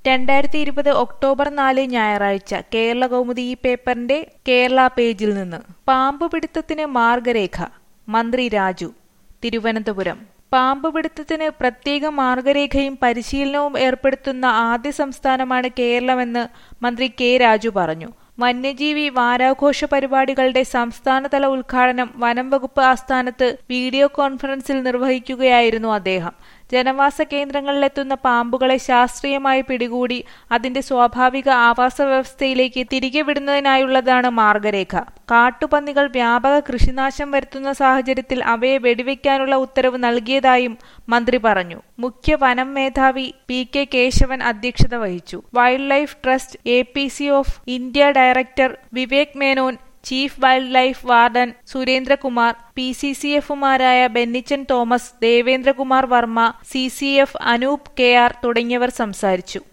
2020 October 4 ഞായറാഴ്ച കേരളകൗമുദി ഈ പേപ്പറിന്റെ കേരള പേജിൽ നിന്ന് പാമ്പുപിടുത്തത്തിന് മാർഗരേഖ മന്ത്രി രാജു. തിരുവനന്തപുരം. പാമ്പുപിടുത്തത്തിന് പ്രത്യേക മാർഗരേഖയും പരിശീലനവും ഏർപ്പെടുത്തുന്ന ആദ്യ സംസ്ഥാനമാണ് കേരളമെന്ന് മന്ത്രി കെ രാജു പറഞ്ഞു. വന്യജീവി വാരാഘോഷ പരിപാടികളുടെ സംസ്ഥാനതല ഉദ്ഘാടനം വനം വകുപ്പ് ആസ്ഥാനത്ത് വീഡിയോ കോൺഫറൻസിൽ നിർവഹിക്കുകയായിരുന്നു അദ്ദേഹം. ജനവാസ കേന്ദ്രങ്ങളിലെത്തുന്ന പാമ്പുകളെ ശാസ്ത്രീയമായി പിടികൂടി അതിന്റെ സ്വാഭാവിക ആവാസ വ്യവസ്ഥയിലേക്ക് തിരികെ വിടുന്നതിനായുള്ളതാണ് മാർഗരേഖ. കാട്ടുപന്നികൾ വ്യാപക കൃഷിനാശം വരുത്തുന്ന സാഹചര്യത്തിൽ അവയെ വെടിവെക്കാനുള്ള ഉത്തരവ് നൽകിയതായും മന്ത്രി പറഞ്ഞു. മുഖ്യ വനം മേധാവി പി.കെ. കേശവൻ അധ്യക്ഷത വഹിച്ചു. Wild life trust APC of India director Vivek Menon, chief wild life warden Surendrakumar, PCCF-മാരായ ബെന്നിച്ചൻ തോമസ്, ദേവേന്ദ്രകുമാർ വർമ്മ, CCF അനൂപ് KR തുടങ്ങിയവർ സംസാരിച്ചു.